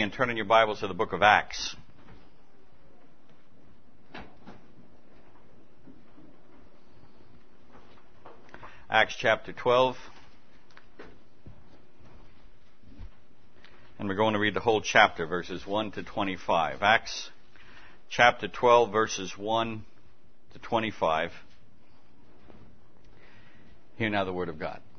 and turn in your Bibles to the book of Acts. Acts chapter 12. And we're going to read the whole chapter, verses 1 to 25. Acts chapter 12, verses 1 to 25. Hear now the word of God.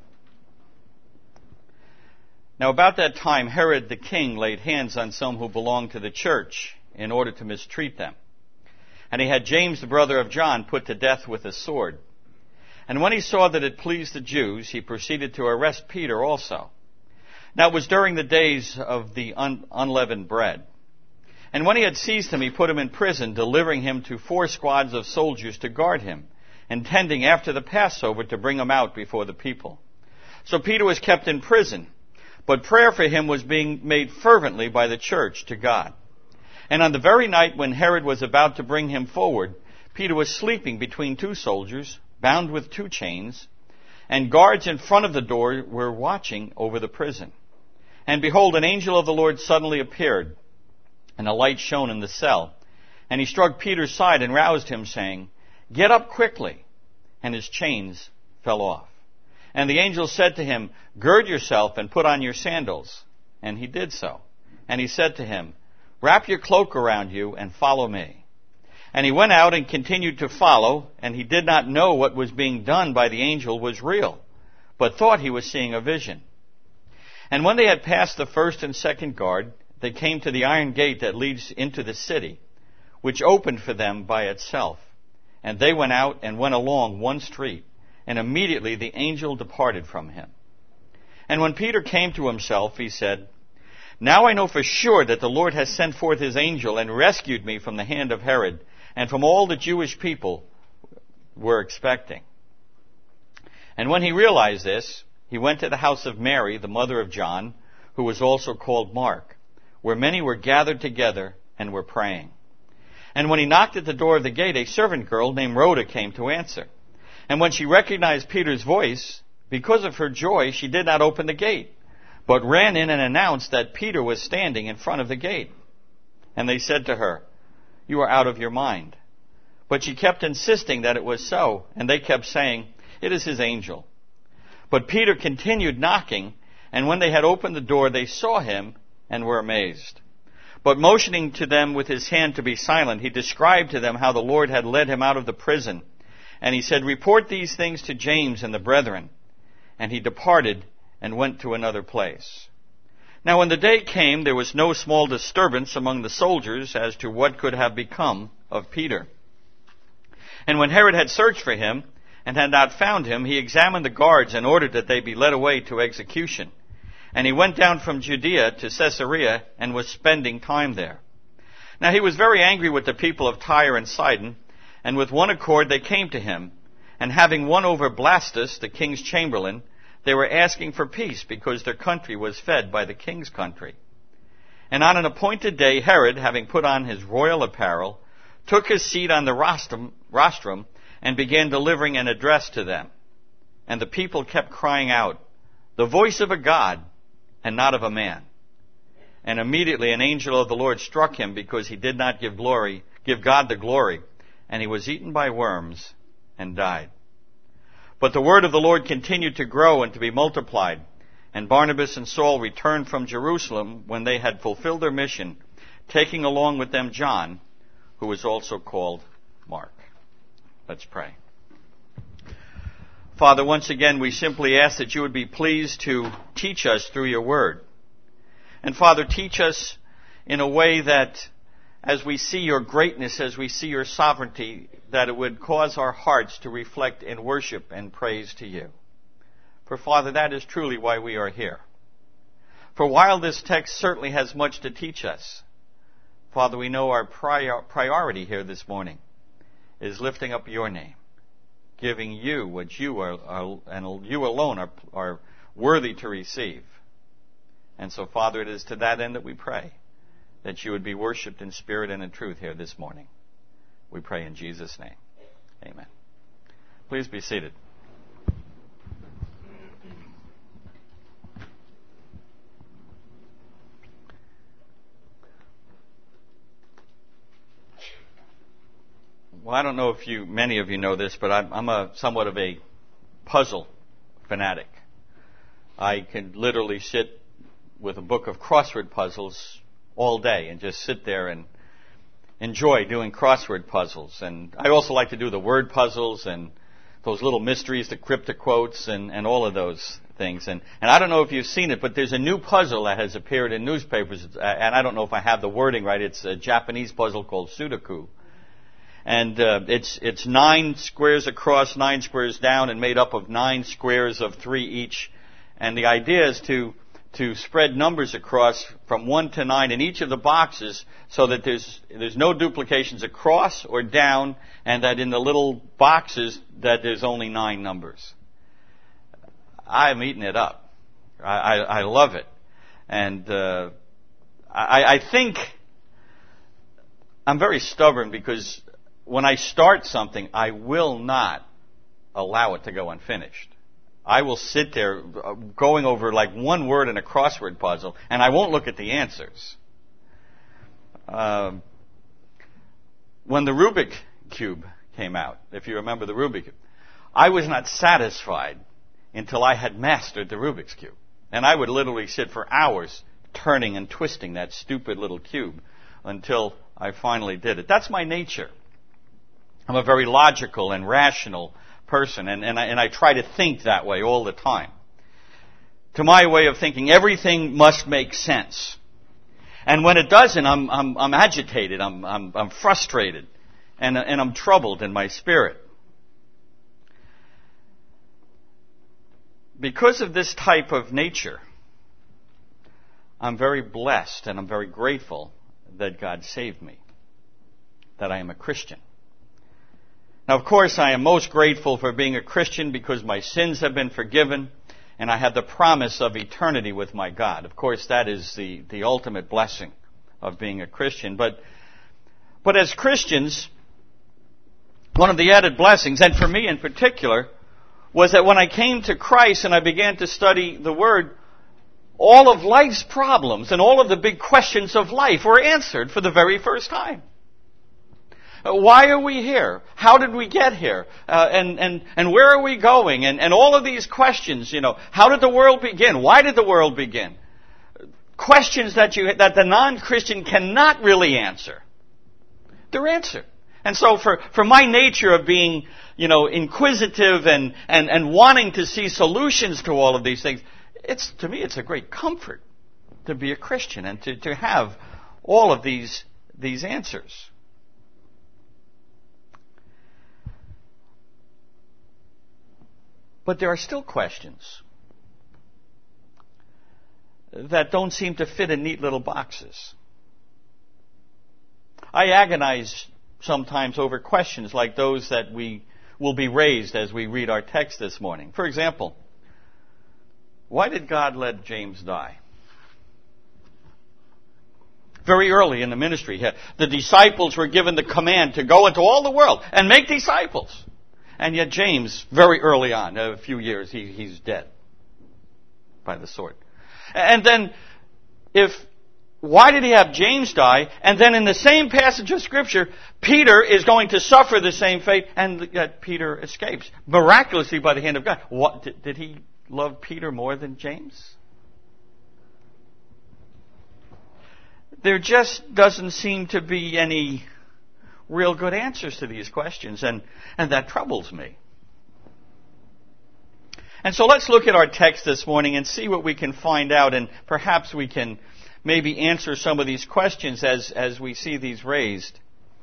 Now about that time, Herod the king laid hands on some who belonged to the church in order to mistreat them. And he had James, the brother of John, put to death with a sword. And when he saw that it pleased the Jews, he proceeded to arrest Peter also. Now it was during the days of the unleavened bread. And when he had seized him, he put him in prison, delivering him to 4 squads of soldiers to guard him, intending after the Passover to bring him out before the people. So Peter was kept in prison. But prayer for him was being made fervently by the church to God. And on the very night when Herod was about to bring him forward, Peter was sleeping between 2 soldiers, bound with 2 chains, and guards in front of the door were watching over the prison. And behold, an angel of the Lord suddenly appeared, and a light shone in the cell. And he struck Peter's side and roused him, saying, "Get up quickly." And his chains fell off. And the angel said to him, "Gird yourself and put on your sandals." And he did so. And he said to him, "Wrap your cloak around you and follow me." And he went out and continued to follow, and he did not know what was being done by the angel was real, but thought he was seeing a vision. And when they had passed the first and second guard, they came to the iron gate that leads into the city, which opened for them by itself. And they went out and went along one street. And immediately the angel departed from him. And when Peter came to himself, he said, "Now I know for sure that the Lord has sent forth his angel and rescued me from the hand of Herod and from all the Jewish people were expecting." And when he realized this, he went to the house of Mary, the mother of John, who was also called Mark, where many were gathered together and were praying. And when he knocked at the door of the gate, a servant girl named Rhoda came to answer. And when she recognized Peter's voice, because of her joy, she did not open the gate, but ran in and announced that Peter was standing in front of the gate. And they said to her, "You are out of your mind." But she kept insisting that it was so, and they kept saying, "It is his angel." But Peter continued knocking, and when they had opened the door, they saw him and were amazed. But motioning to them with his hand to be silent, he described to them how the Lord had led him out of the prison. And he said, "Report these things to James and the brethren." And he departed and went to another place. Now when the day came, there was no small disturbance among the soldiers as to what could have become of Peter. And when Herod had searched for him and had not found him, he examined the guards and ordered that they be led away to execution. And he went down from Judea to Caesarea and was spending time there. Now he was very angry with the people of Tyre and Sidon, and with one accord they came to him, and having won over Blastus, the king's chamberlain, they were asking for peace because their country was fed by the king's country. And on an appointed day, Herod, having put on his royal apparel, took his seat on the rostrum and began delivering an address to them. And the people kept crying out, "The voice of a God and not of a man." And immediately an angel of the Lord struck him because he did not give God the glory. And he was eaten by worms and died. But the word of the Lord continued to grow and to be multiplied. And Barnabas and Saul returned from Jerusalem when they had fulfilled their mission, taking along with them John, who was also called Mark. Let's pray. Father, once again we simply ask that you would be pleased to teach us through your word. And Father, teach us in a way that as we see your greatness, as we see your sovereignty, that it would cause our hearts to reflect in worship and praise to you. For Father, that is truly why we are here. For while this text certainly has much to teach us, Father, we know our priority here this morning is lifting up your name, giving you what you are and you alone are worthy to receive. And so, Father, it is to that end that we pray, that you would be worshipped in spirit and in truth here this morning. We pray in Jesus' name. Amen. Please be seated. Well, I don't know if many of you know this, but I'm somewhat of a puzzle fanatic. I can literally sit with a book of crossword puzzles all day and just sit there and enjoy doing crossword puzzles. And I also like to do the word puzzles and those little mysteries, the cryptic quotes, and all of those things. And I don't know if you've seen it, but there's a new puzzle that has appeared in newspapers, and I don't know if I have the wording right. It's a Japanese puzzle called Sudoku. And it's 9 squares across, 9 squares down, and made up of 9 squares of 3 each. And the idea is to spread numbers across from 1 to 9 in each of the boxes so that there's no duplications across or down, and that in the little boxes that there's only 9 numbers. I'm eating it up. I love it. And I think I'm very stubborn because when I start something, I will not allow it to go unfinished. I will sit there going over like one word in a crossword puzzle, and I won't look at the answers. When the Rubik Cube came out, if you remember the Rubik Cube, I was not satisfied until I had mastered the Rubik's Cube. And I would literally sit for hours turning and twisting that stupid little cube until I finally did it. That's my nature. I'm a very logical and rational person, and I try to think that way all the time. To my way of thinking, everything must make sense. And when it doesn't, I'm agitated, I'm frustrated, and I'm troubled in my spirit. Because of this type of nature, I'm very blessed and I'm very grateful that God saved me, that I am a Christian. Now, of course, I am most grateful for being a Christian because my sins have been forgiven and I have the promise of eternity with my God. Of course, that is the ultimate blessing of being a Christian. But as Christians, one of the added blessings, and for me in particular, was that when I came to Christ and I began to study the Word, all of life's problems and all of the big questions of life were answered for the very first time. Why are we here? How did we get here? And where are we going? And all of these questions, how did the world begin? Why did the world begin? Questions that the non-Christian cannot really answer. They're answered. And so for my nature of being, inquisitive and wanting to see solutions to all of these things, to me it's a great comfort to be a Christian and to have all of these answers. But there are still questions that don't seem to fit in neat little boxes. I agonize sometimes over questions like those that will be raised as we read our text this morning. For example, why did God let James die? Very early in the ministry, the disciples were given the command to go into all the world and make disciples. And yet James, very early on, a few years, he's dead by the sword. And then, why did he have James die? And then in the same passage of Scripture, Peter is going to suffer the same fate, and yet Peter escapes, miraculously by the hand of God. What, did he love Peter more than James? There just doesn't seem to be any real good answers to these questions, and that troubles me. And so let's look at our text this morning and see what we can find out, and perhaps we can maybe answer some of these questions as we see these raised.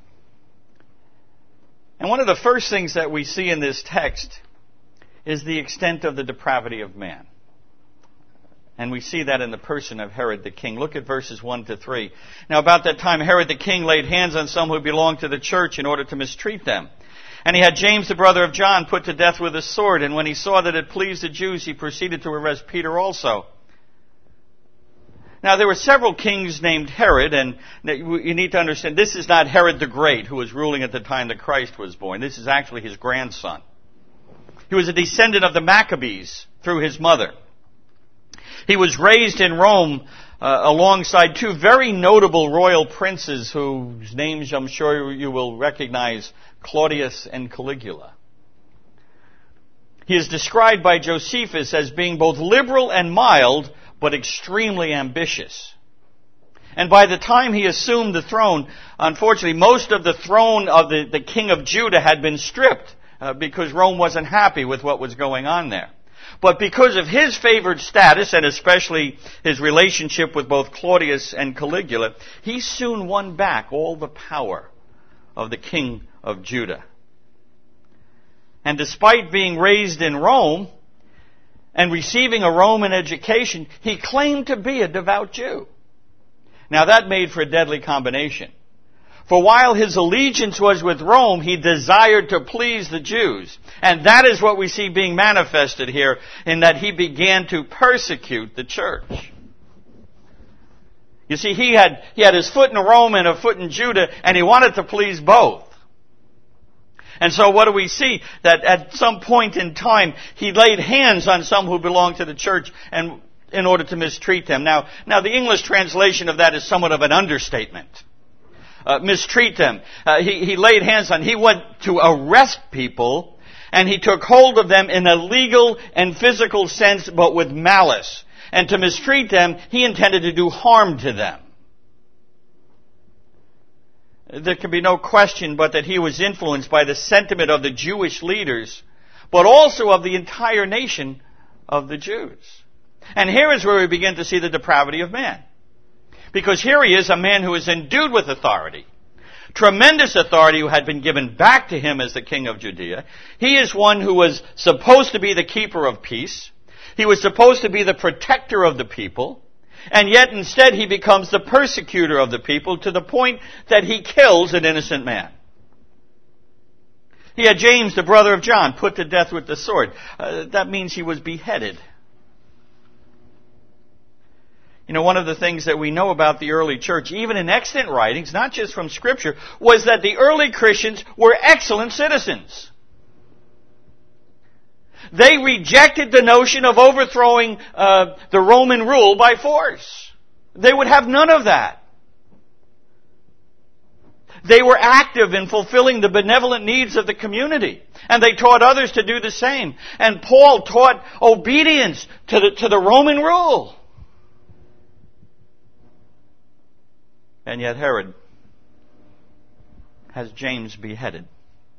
And one of the first things that we see in this text is the extent of the depravity of man. And we see that in the person of Herod the king. Look at verses 1 to 3. Now about that time Herod the king laid hands on some who belonged to the church in order to mistreat them. And he had James the brother of John put to death with a sword. And when he saw that it pleased the Jews, he proceeded to arrest Peter also. Now there were several kings named Herod, and you need to understand, this is not Herod the Great who was ruling at the time that Christ was born. This is actually his grandson. He was a descendant of the Maccabees through his mother. He was raised in Rome alongside two very notable royal princes whose names I'm sure you will recognize, Claudius and Caligula. He is described by Josephus as being both liberal and mild, but extremely ambitious. And by the time he assumed the throne, unfortunately, most of the throne of the king of Judah had been stripped because Rome wasn't happy with what was going on there. But because of his favored status, and especially his relationship with both Claudius and Caligula, he soon won back all the power of the king of Judah. And despite being raised in Rome and receiving a Roman education, he claimed to be a devout Jew. Now that made for a deadly combination. For while his allegiance was with Rome, he desired to please the Jews. And that is what we see being manifested here, in that he began to persecute the church. You see, he had his foot in Rome and a foot in Judah, and he wanted to please both. And so what do we see? That at some point in time, he laid hands on some who belonged to the church and in order to mistreat them. Now the English translation of that is somewhat of an understatement. Mistreat them. He laid hands on, he went to arrest people, and he took hold of them in a legal and physical sense, but with malice. And to mistreat them, he intended to do harm to them. There can be no question but that he was influenced by the sentiment of the Jewish leaders, but also of the entire nation of the Jews. And here is where we begin to see the depravity of man. Because here he is, a man who is endued with authority. Tremendous authority who had been given back to him as the king of Judea. He is one who was supposed to be the keeper of peace. He was supposed to be the protector of the people. And yet instead he becomes the persecutor of the people to the point that he kills an innocent man. He had James, the brother of John, put to death with the sword. That means he was beheaded. You know, one of the things that we know about the early church, even in extant writings, not just from Scripture, was that the early Christians were excellent citizens. They rejected the notion of overthrowing the Roman rule by force. They would have none of that. They were active in fulfilling the benevolent needs of the community. And they taught others to do the same. And Paul taught obedience to the Roman rule. And yet Herod has James beheaded.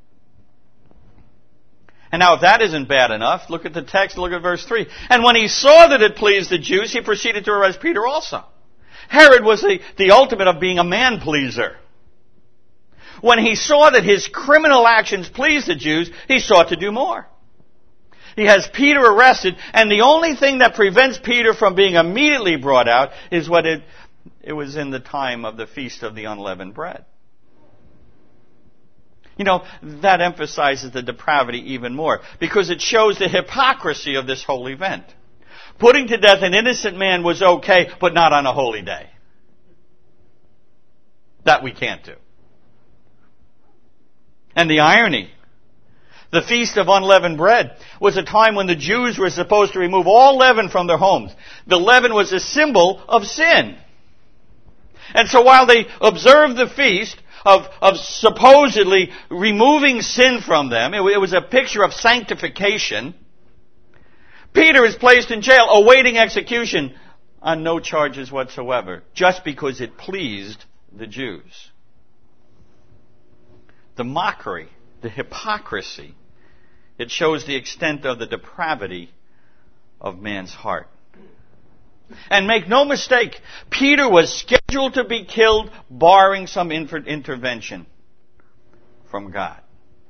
And now if that isn't bad enough, look at the text, look at verse 3. And when he saw that it pleased the Jews, he proceeded to arrest Peter also. Herod was the ultimate of being a man-pleaser. When he saw that his criminal actions pleased the Jews, he sought to do more. He has Peter arrested, and the only thing that prevents Peter from being immediately brought out is what it was in the time of the Feast of the Unleavened Bread. You know, that emphasizes the depravity even more, because it shows the hypocrisy of this whole event. Putting to death an innocent man was okay, but not on a holy day. That we can't do. And the irony, the Feast of Unleavened Bread was a time when the Jews were supposed to remove all leaven from their homes. The leaven was a symbol of sin. And so while they observed the feast of supposedly removing sin from them, it was a picture of sanctification, Peter is placed in jail awaiting execution on no charges whatsoever, just because it pleased the Jews. The mockery, the hypocrisy, it shows the extent of the depravity of man's heart. And make no mistake, Peter was scheduled to be killed barring some intervention from God.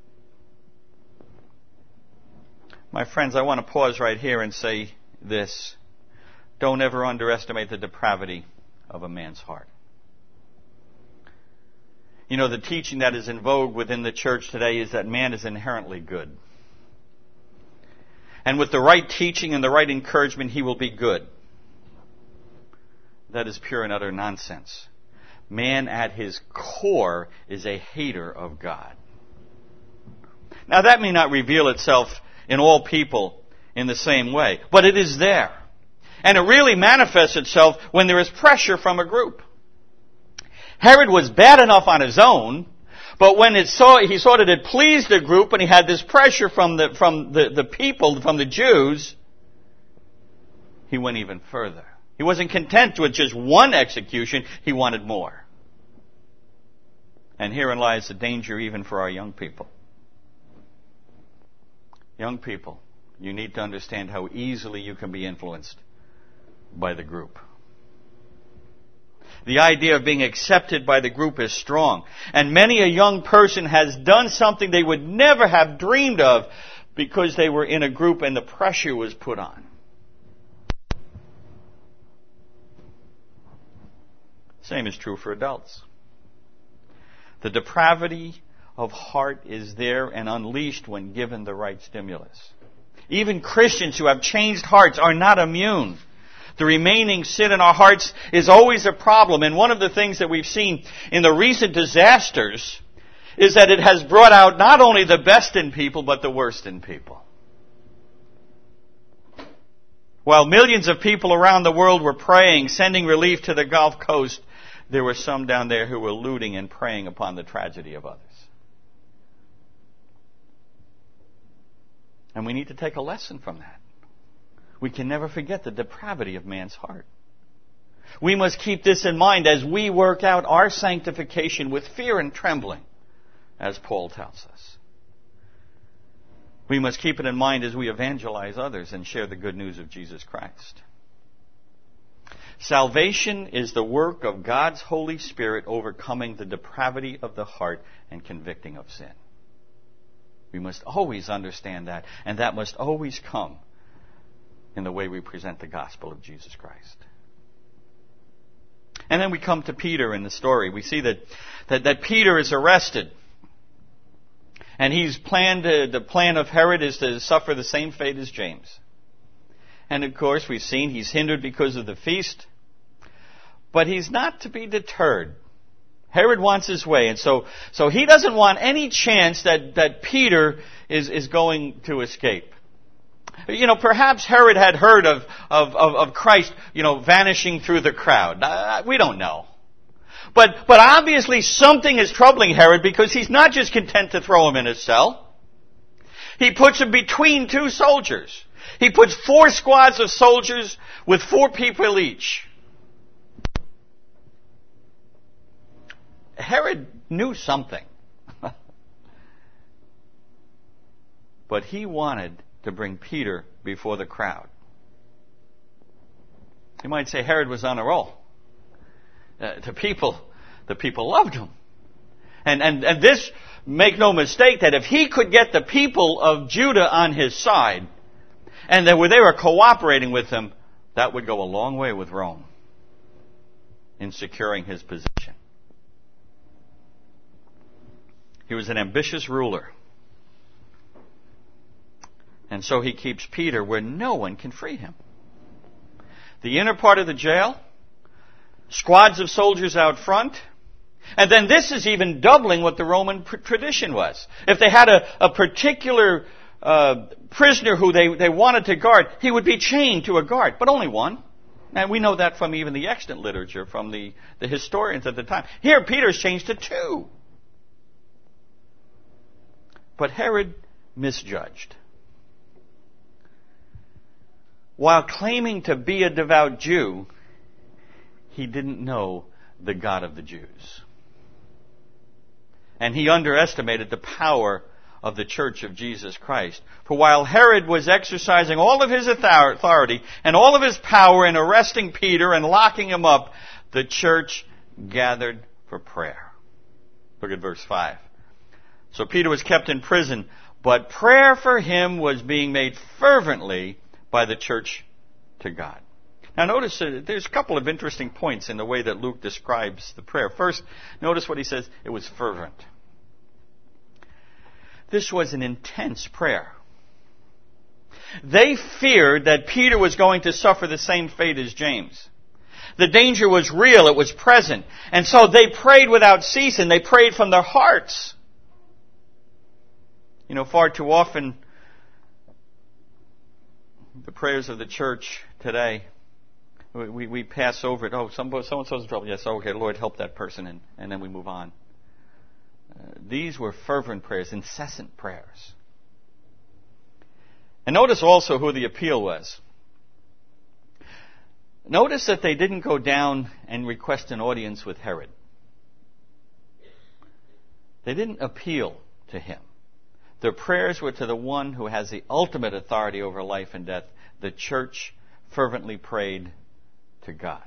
My friends, I want to pause right here and say this. Don't ever underestimate the depravity of a man's heart. You know, the teaching that is in vogue within the church today is that man is inherently good. And with the right teaching and the right encouragement, he will be good. That is pure and utter nonsense. Man at his core is a hater of God. Now that may not reveal itself in all people in the same way, but it is there. And it really manifests itself when there is pressure from a group. Herod was bad enough on his own, but when he saw that it pleased the group and he had this pressure from the people, from the Jews, he went even further. He wasn't content with just one execution, he wanted more. And herein lies the danger even for our young people. Young people, you need to understand how easily you can be influenced by the group. The idea of being accepted by the group is strong. And many a young person has done something they would never have dreamed of because they were in a group and the pressure was put on. Same is true for adults. The depravity of heart is there and unleashed when given the right stimulus. Even Christians who have changed hearts are not immune. The remaining sin in our hearts is always a problem. And one of the things that we've seen in the recent disasters is that it has brought out not only the best in people, but the worst in people. While millions of people around the world were praying, sending relief to the Gulf Coast, there were some down there who were looting and preying upon the tragedy of others. And we need to take a lesson from that. We can never forget the depravity of man's heart. We must keep this in mind as we work out our sanctification with fear and trembling, as Paul tells us. We must keep it in mind as we evangelize others and share the good news of Jesus Christ. Salvation is the work of God's Holy Spirit overcoming the depravity of the heart and convicting of sin. We must always understand that, and that must always come in the way we present the gospel of Jesus Christ. And then we come to Peter in the story. We see that Peter is arrested. And the plan of Herod is to suffer the same fate as James. And of course, we've seen he's hindered because of the feast. But he's not to be deterred. Herod wants his way. And so he doesn't want any chance that Peter is going to escape. Perhaps Herod had heard of Christ, vanishing through the crowd. We don't know. But obviously something is troubling Herod because he's not just content to throw him in a cell. He puts him between two soldiers. He puts 4 squads of soldiers with 4 people each. Herod knew something. But he wanted to bring Peter before the crowd. You might say Herod was on a roll. The people loved him. And this, make no mistake, that if he could get the people of Judah on his side, and they were cooperating with him, that would go a long way with Rome in securing his position. He was an ambitious ruler. And so he keeps Peter where no one can free him. The inner part of the jail, squads of soldiers out front, and then this is even doubling what the Roman tradition was. If they had a particular prisoner who they wanted to guard, he would be chained to a guard, but only one. And we know that from even the extant literature, from the historians at the time. Here, Peter's changed to 2. But Herod misjudged. While claiming to be a devout Jew, he didn't know the God of the Jews. And he underestimated the power of the Church of Jesus Christ. For while Herod was exercising all of his authority and all of his power in arresting Peter and locking him up, the church gathered for prayer. Look at verse 5. So Peter was kept in prison, but prayer for him was being made fervently by the church to God. Now notice there's a couple of interesting points in the way that Luke describes the prayer. First, notice what he says, it was fervent. This was an intense prayer. They feared that Peter was going to suffer the same fate as James. The danger was real, it was present. And so they prayed without ceasing. They prayed from their hearts. Far too often, the prayers of the church today We pass over it. Oh, so-and-so's in trouble. Yes, okay, Lord, help that person, and then we move on. These were fervent prayers, incessant prayers. And notice also who the appeal was. Notice that they didn't go down and request an audience with Herod. They didn't appeal to him. Their prayers were to the one who has the ultimate authority over life and death. The church fervently prayed to God.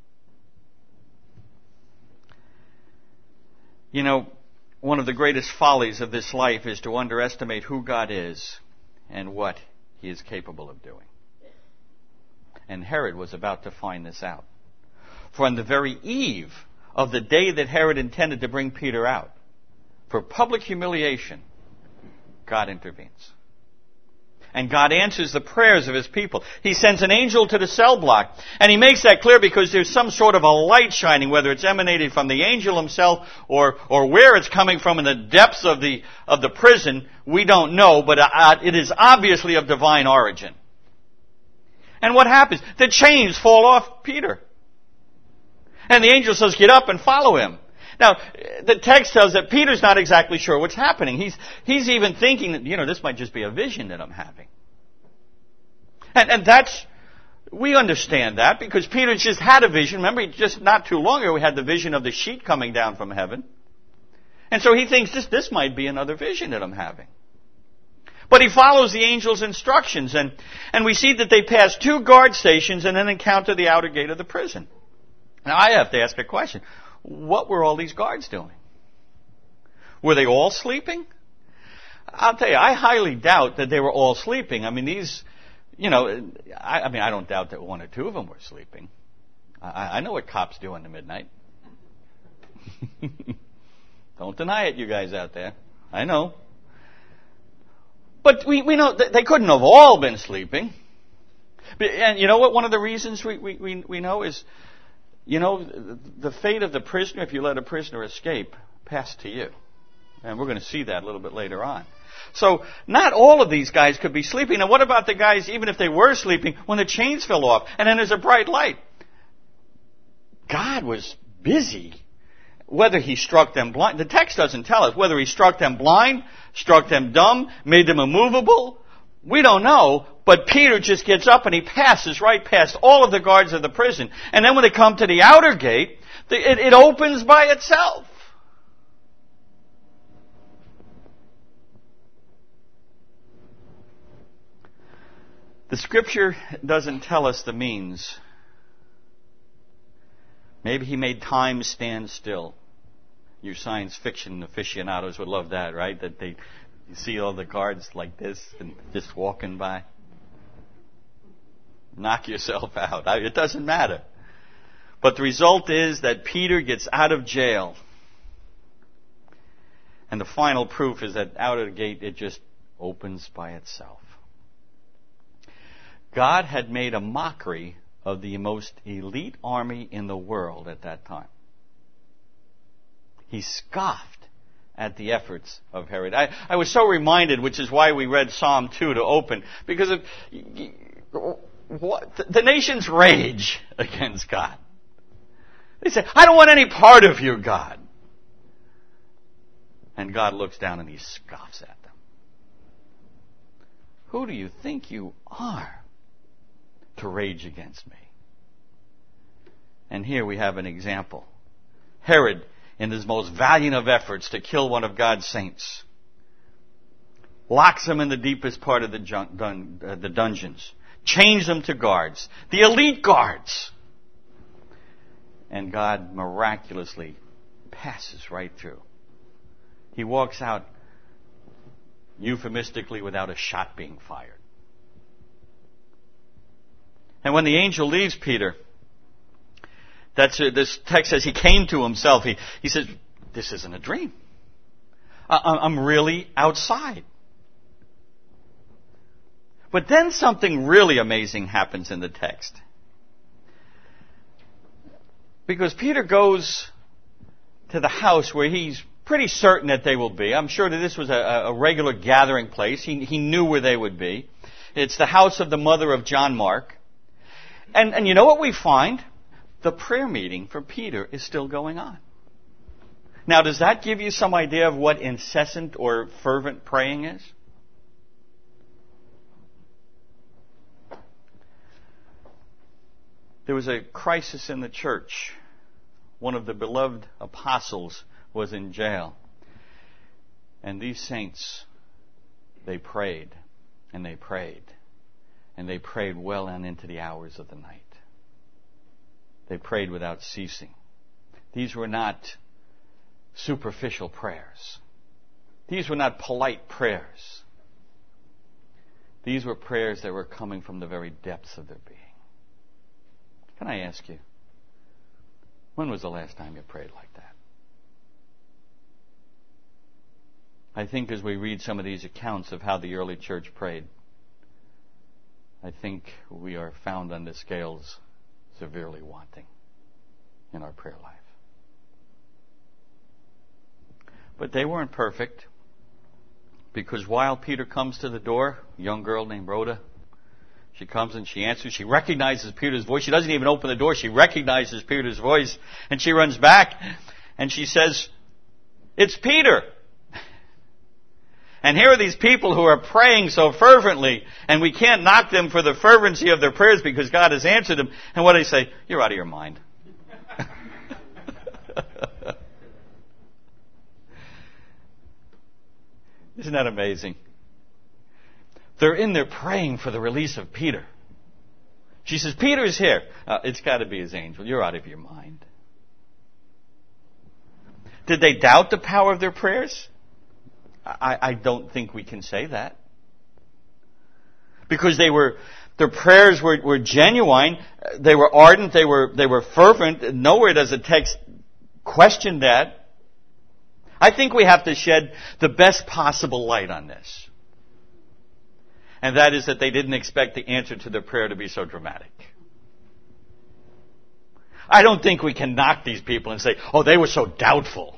You know, one of the greatest follies of this life is to underestimate who God is and what He is capable of doing. And Herod was about to find this out. For on the very eve of the day that Herod intended to bring Peter out, for public humiliation, God intervenes. And God answers the prayers of His people. He sends an angel to the cell block. And He makes that clear because there's some sort of a light shining, whether it's emanated from the angel himself or where it's coming from in the depths of the prison, we don't know, but it is obviously of divine origin. And what happens? The chains fall off Peter. And the angel says, get up and follow him. Now, the text tells that Peter's not exactly sure what's happening. He's even thinking that, this might just be a vision that I'm having. And we understand that because Peter just had a vision. Remember, just not too long ago, we had the vision of the sheet coming down from heaven. And so he thinks this might be another vision that I'm having. But he follows the angel's instructions, and we see that they pass 2 guard stations and then encounter the outer gate of the prison. Now, I have to ask a question. What were all these guards doing? Were they all sleeping? I'll tell you, I highly doubt that they were all sleeping. I mean, I don't doubt that 1 or 2 of them were sleeping. I know what cops do in the midnight. Don't deny it, you guys out there. I know. But we know that they couldn't have all been sleeping. And you know what? One of the reasons we know is, the fate of the prisoner, if you let a prisoner escape, passed to you. And we're going to see that a little bit later on. So, not all of these guys could be sleeping. Now, what about the guys, even if they were sleeping, when the chains fell off, and then there's a bright light? God was busy. Whether He struck them blind, the text doesn't tell us. Whether He struck them blind, struck them dumb, made them immovable, we don't know. But Peter just gets up and he passes right past all of the guards of the prison. And then when they come to the outer gate, it opens by itself. The Scripture doesn't tell us the means. Maybe He made time stand still. You science fiction aficionados would love that, right? That you see all the guards like this and just walking by. Knock yourself out. It doesn't matter. But the result is that Peter gets out of jail. And the final proof is that out of the gate it just opens by itself. God had made a mockery of the most elite army in the world at that time. He scoffed at the efforts of Herod. I was so reminded, which is why we read Psalm 2 to open, because of the nations rage against God. They say, I don't want any part of you, God. And God looks down and He scoffs at them. Who do you think you are to rage against me? And here we have an example. Herod, in his most valiant of efforts to kill one of God's saints, locks him in the deepest part of the dungeons, chains him to guards, the elite guards. And God miraculously passes right through. He walks out euphemistically without a shot being fired. And when the angel leaves Peter, this text says he came to himself. He says, this isn't a dream. I'm really outside. But then something really amazing happens in the text. Because Peter goes to the house where he's pretty certain that they will be. I'm sure that this was a regular gathering place. He knew where they would be. It's the house of the mother of John Mark. And you know what we find? The prayer meeting for Peter is still going on. Now, does that give you some idea of what incessant or fervent praying is? There was a crisis in the church. One of the beloved apostles was in jail. And these saints, they prayed, and they prayed, and they prayed well on into the hours of the night. They prayed without ceasing. These were not superficial prayers. These were not polite prayers. These were prayers that were coming from the very depths of their being. Can I ask you, when was the last time you prayed like that? I think as we read some of these accounts of how the early church prayed, I think we are found on the scales severely wanting in our prayer life. But they weren't perfect, because while Peter comes to the door, a young girl named Rhoda, she comes and she answers. She recognizes Peter's voice. She doesn't even open the door. She recognizes Peter's voice, and she runs back and she says, "It's Peter." And here are these people who are praying so fervently, and we can't knock them for the fervency of their prayers because God has answered them. And what do they say? "You're out of your mind." Isn't that amazing? They're in there praying for the release of Peter. She says, "Peter's here." It's got to be his angel. You're out of your mind. Did they doubt the power of their prayers? I don't think we can say that. Because their prayers were genuine, they were ardent, they were fervent. Nowhere does the text question that. I think we have to shed the best possible light on this. And that is that they didn't expect the answer to their prayer to be so dramatic. I don't think we can knock these people and say, "Oh, they were so doubtful."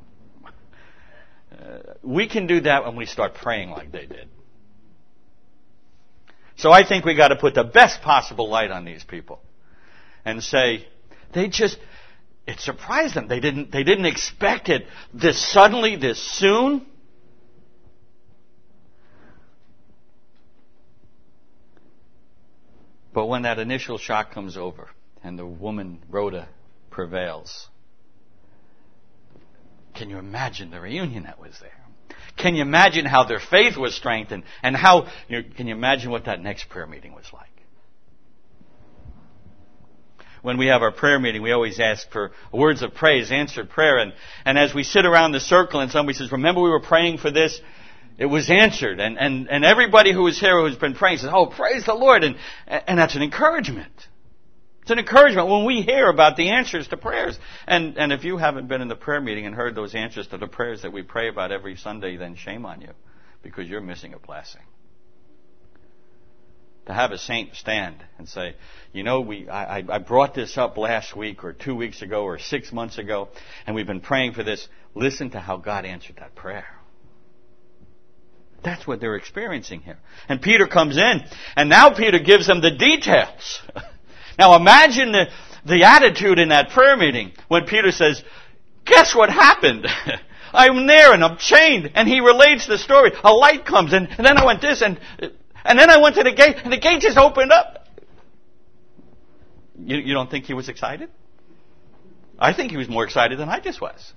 We can do that when we start praying like they did. So I think we got to put the best possible light on these people and say, it surprised them. They didn't expect it this suddenly, this soon. But when that initial shock comes over and the woman, Rhoda, prevails, can you imagine the reunion that was there? Can you imagine how their faith was strengthened? And can you imagine what that next prayer meeting was like? When we have our prayer meeting, we always ask for words of praise, answered prayer. And as we sit around the circle and somebody says, "Remember we were praying for this? It was answered." And everybody who is here who's been praying says, "Oh, praise the Lord." And that's an encouragement. It's an encouragement when we hear about the answers to prayers. And if you haven't been in the prayer meeting and heard those answers to the prayers that we pray about every Sunday, then shame on you, because you're missing a blessing. To have a saint stand and say, I brought this up last week or 2 weeks ago or 6 months ago, and we've been praying for this. Listen to how God answered that prayer. That's what they're experiencing here. And Peter comes in, and now Peter gives them the details. Now imagine the attitude in that prayer meeting when Peter says, "Guess what happened? I'm there and I'm chained." And he relates the story. A light comes and then I went this and then I went to the gate and the gate just opened up. You don't think he was excited? I think he was more excited than I just was.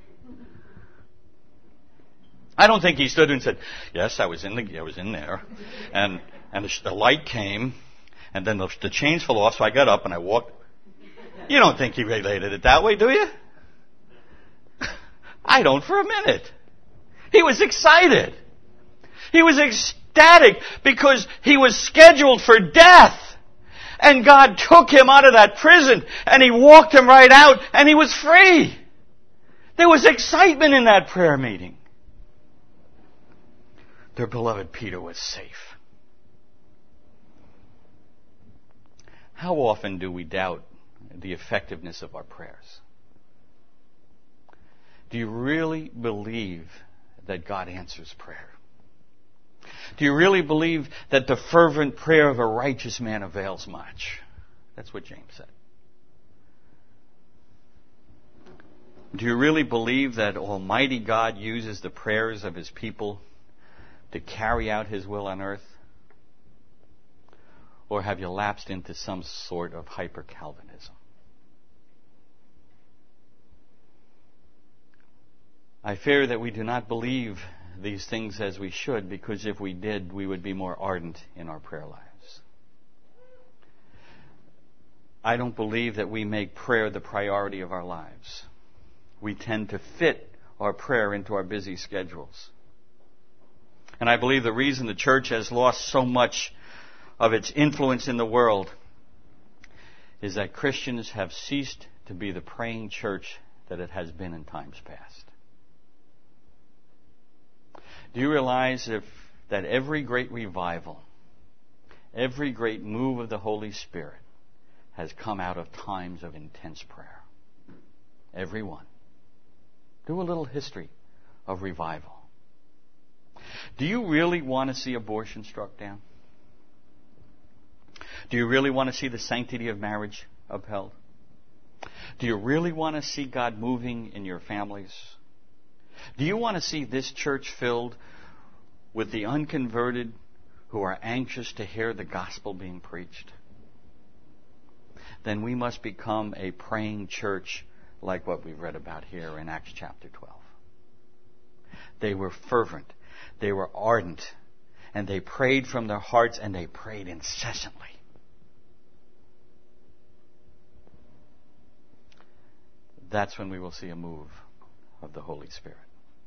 I don't think he stood and said, "Yes, I was in there, and the light came, and then the chains fell off, so I got up and I walked." You don't think he related it that way, do you? I don't for a minute. He was excited. He was ecstatic because he was scheduled for death. And God took him out of that prison and he walked him right out and he was free. There was excitement in that prayer meeting. Their beloved Peter was safe. How often do we doubt the effectiveness of our prayers? Do you really believe that God answers prayer? Do you really believe that the fervent prayer of a righteous man avails much? That's what James said. Do you really believe that Almighty God uses the prayers of His people to carry out His will on earth? Or have you lapsed into some sort of hyper-Calvinism? I fear that we do not believe these things as we should, because if we did, we would be more ardent in our prayer lives. I don't believe that we make prayer the priority of our lives. We tend to fit our prayer into our busy schedules. And I believe the reason the church has lost so much of its influence in the world is that Christians have ceased to be the praying church that it has been in times past. Do you realize that every great revival, every great move of the Holy Spirit has come out of times of intense prayer? Every one. Do a little history of revival. Do you really want to see abortion struck down? Do you really want to see the sanctity of marriage upheld? Do you really want to see God moving in your families? Do you want to see this church filled with the unconverted who are anxious to hear the gospel being preached? Then we must become a praying church like what we've read about here in Acts chapter 12. They were fervent, they were ardent, and they prayed from their hearts, and they prayed incessantly. That's when we will see a move of the Holy Spirit.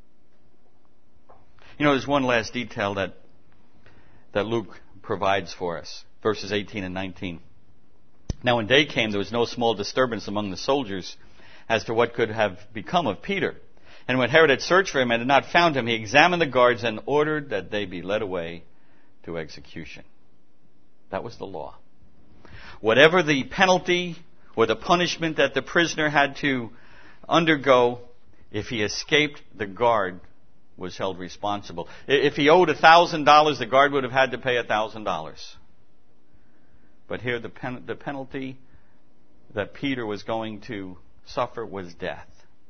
You know, there's one last detail that Luke provides for us. Verses 18 and 19. Now when day came, there was no small disturbance among the soldiers as to what could have become of Peter. And when Herod had searched for him and had not found him, he examined the guards and ordered that they be led away to execution. That was the law. Whatever the penalty or the punishment that the prisoner had to undergo, if he escaped, the guard was held responsible. If he owed $1,000, the guard would have had to pay $1,000. But here the penalty that Peter was going to suffer was death.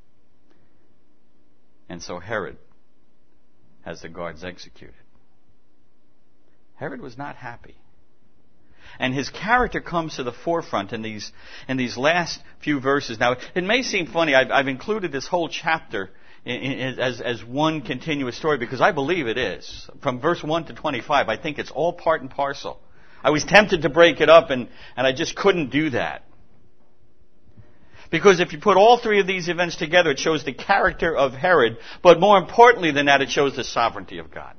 And so Herod has the guards executed. Herod was not happy. And his character comes to the forefront in these last few verses. Now, it may seem funny. I've included this whole chapter as one continuous story because I believe it is. From verse 1 to 25, I think it's all part and parcel. I was tempted to break it up, and I just couldn't do that. Because if you put all three of these events together, it shows the character of Herod, but more importantly than that, it shows the sovereignty of God.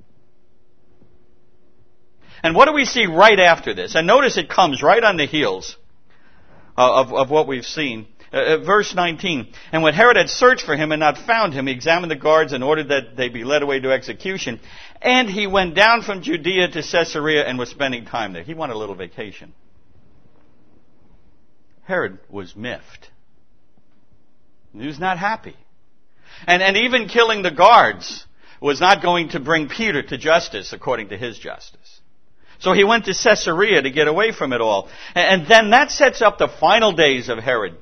And what do we see right after this? And notice it comes right on the heels of what we've seen. Verse 19, and when Herod had searched for him and not found him, he examined the guards and ordered that they be led away to execution. And he went down from Judea to Caesarea and was spending time there. He wanted a little vacation. Herod was miffed. He was not happy. And even killing the guards was not going to bring Peter to justice according to his justice. So he went to Caesarea to get away from it all. And then that sets up the final days of Herod.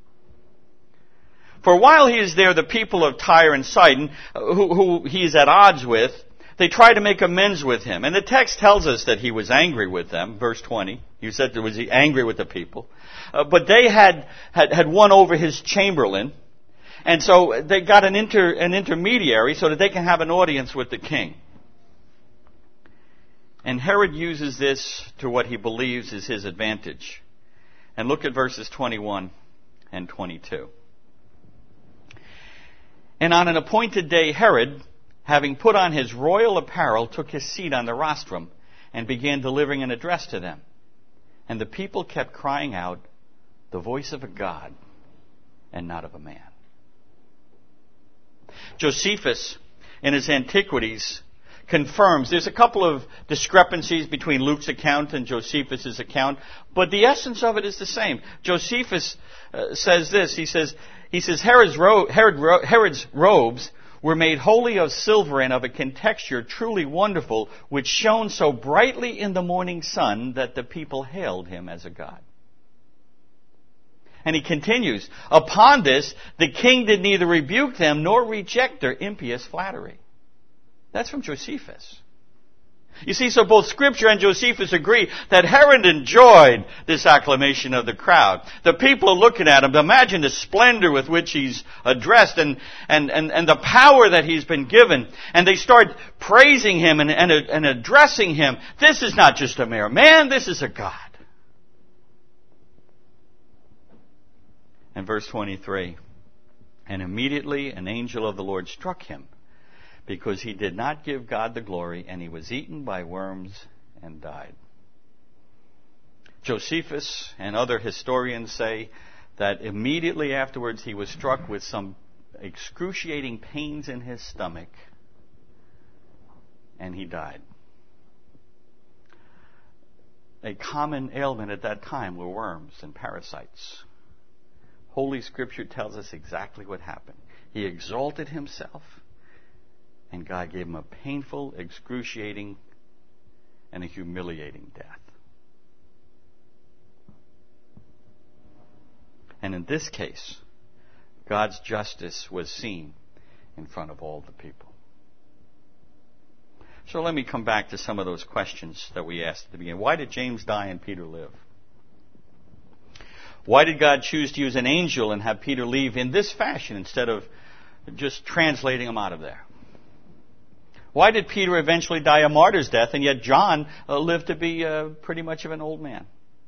For while he is there, the people of Tyre and Sidon, who he is at odds with, they try to make amends with him. And the text tells us that he was angry with them, verse 20. He said was he angry with the people. But they had won over his chamberlain. And so they got an intermediary so that they can have an audience with the king. And Herod uses this to what he believes is his advantage. And look at verses 21 and 22. And on an appointed day, Herod, having put on his royal apparel, took his seat on the rostrum and began delivering an address to them. And the people kept crying out, the voice of a God and not of a man. Josephus, in his Antiquities, confirms there's a couple of discrepancies between Luke's account and Josephus' account, but the essence of it is the same. Josephus says this. He says Herod's robes were made wholly of silver and of a contexture truly wonderful, which shone so brightly in the morning sun that the people hailed him as a god. And he continues, upon this, the king did neither rebuke them nor reject their impious flattery. That's from Josephus. You see, so both Scripture and Josephus agree that Herod enjoyed this acclamation of the crowd. The people are looking at him. Imagine the splendor with which he's addressed and the power that he's been given. And they start praising him and addressing him. This is not just a mere man, this is a God. And verse 23, and immediately an angel of the Lord struck him, because he did not give God the glory, and he was eaten by worms and died. Josephus and other historians say that immediately afterwards he was struck with some excruciating pains in his stomach, and he died. A common ailment at that time were worms and parasites. Holy Scripture tells us exactly what happened. He exalted himself, and God gave him a painful, excruciating, and a humiliating death. And in this case, God's justice was seen in front of all the people. So let me come back to some of those questions that we asked at the beginning. Why did James die and Peter live? Why did God choose to use an angel and have Peter leave in this fashion instead of just translating him out of there? Why did Peter eventually die a martyr's death, and yet John lived to be pretty much of an old man?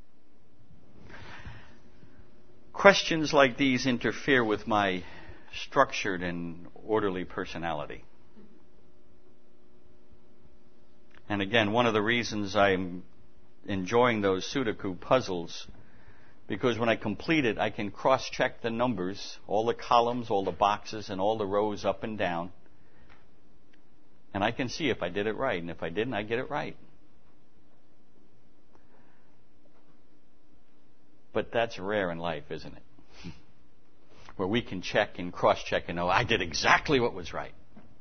Questions like these interfere with my structured and orderly personality. And again, one of the reasons I'm enjoying those Sudoku puzzles, because when I complete it, I can cross-check the numbers, all the columns, all the boxes, and all the rows up and down. And I can see if I did it right. And if I didn't, I get it right. But that's rare in life, isn't it? Where we can check and cross-check and know, I did exactly what was right.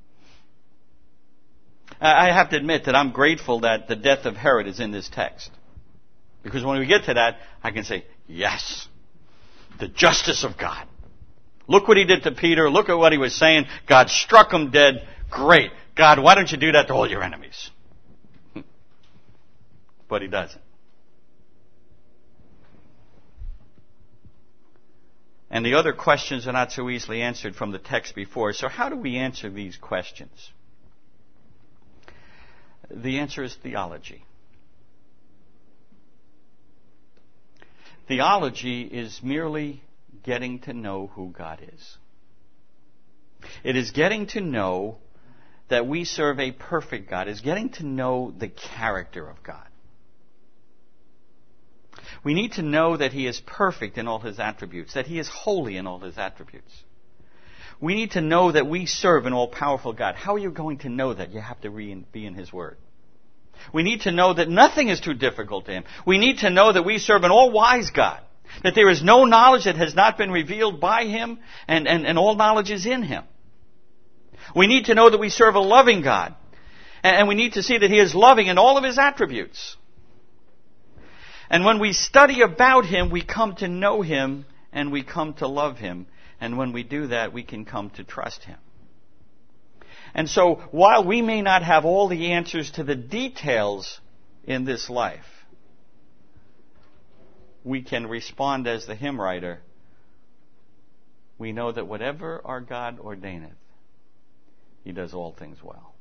I have to admit that I'm grateful that the death of Herod is in this text. Because when we get to that, I can say, yes, the justice of God. Look what he did to Peter. Look at what he was saying. God struck him dead. Great. God, why don't you do that to all your enemies? But he doesn't. And the other questions are not so easily answered from the text before. So how do we answer these questions? The answer is theology. Theology is merely getting to know who God is. It is getting to know that we serve a perfect God. It is getting to know the character of God. We need to know that He is perfect in all His attributes, that He is holy in all His attributes. We need to know that we serve an all-powerful God. How are you going to know that? You have to be in His Word. We need to know that nothing is too difficult to Him. We need to know that we serve an all-wise God, that there is no knowledge that has not been revealed by Him, and all knowledge is in Him. We need to know that we serve a loving God, and we need to see that He is loving in all of His attributes. And when we study about Him, we come to know Him, and we come to love Him. And when we do that, we can come to trust Him. And so, while we may not have all the answers to the details in this life, we can respond as the hymn writer. We know that whatever our God ordaineth, He does all things well.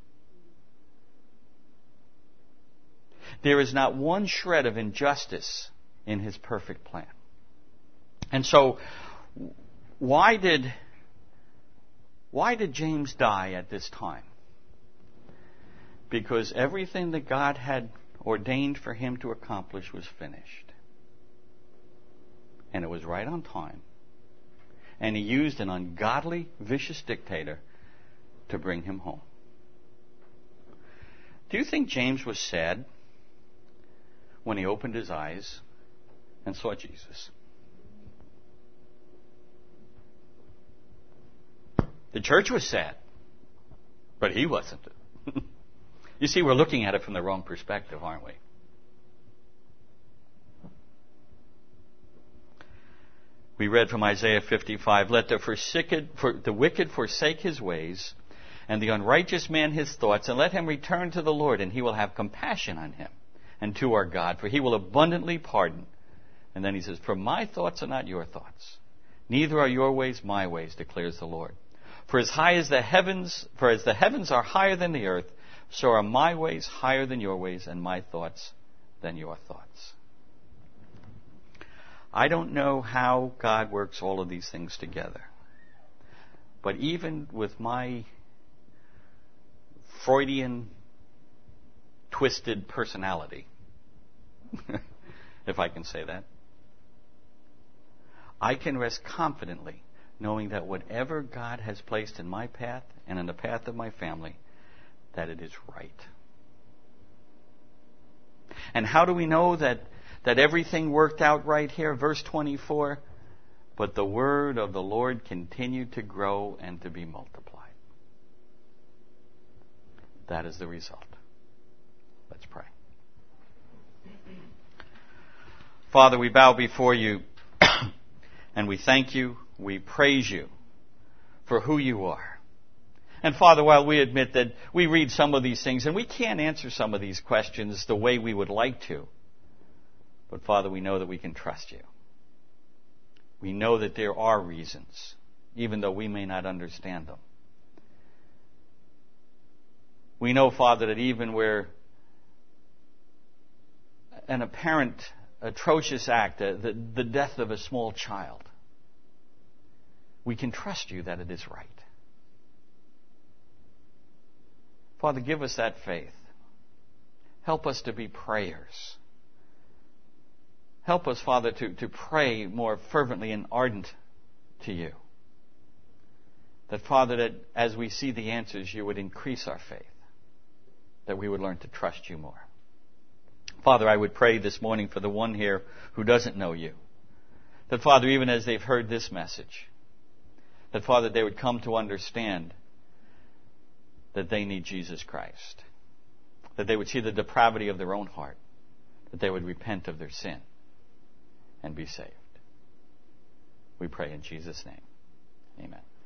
There is not one shred of injustice in His perfect plan. And so, why did James die at this time? Because everything that God had ordained for him to accomplish was finished. And it was right on time. And He used an ungodly, vicious dictator to bring him home. Do you think James was sad when he opened his eyes and saw Jesus? The church was sad, but he wasn't. You see, we're looking at it from the wrong perspective, aren't we? We read from Isaiah 55, let the wicked forsake his ways, and the unrighteous man his thoughts, and let him return to the Lord, and he will have compassion on him, and to our God, for he will abundantly pardon. And then he says, for my thoughts are not your thoughts, neither are your ways my ways, declares the Lord. For as the heavens are higher than the earth, so are my ways higher than your ways, and my thoughts than your thoughts. I don't know how God works all of these things together. But even with my Freudian twisted personality, if I can say that, I can rest confidently knowing that whatever God has placed in my path and in the path of my family, that it is right. And how do we know that everything worked out right here? Verse 24, but the word of the Lord continued to grow and to be multiplied. That is the result. Let's pray. Father, we bow before you and we thank you, we praise you for who you are. And Father, while we admit that we read some of these things and we can't answer some of these questions the way we would like to, but Father, we know that we can trust you. We know that there are reasons, even though we may not understand them. We know, Father, that even where an apparent atrocious act, the death of a small child, we can trust you that it is right. Father, give us that faith. Help us to be prayers. Help us, Father, to pray more fervently and ardent to you. That, Father, that as we see the answers, you would increase our faith. That we would learn to trust you more. Father, I would pray this morning for the one here who doesn't know you. That, Father, even as they've heard this message, that, Father, they would come to understand that they need Jesus Christ. That they would see the depravity of their own heart. That they would repent of their sin and be saved. We pray in Jesus' name. Amen.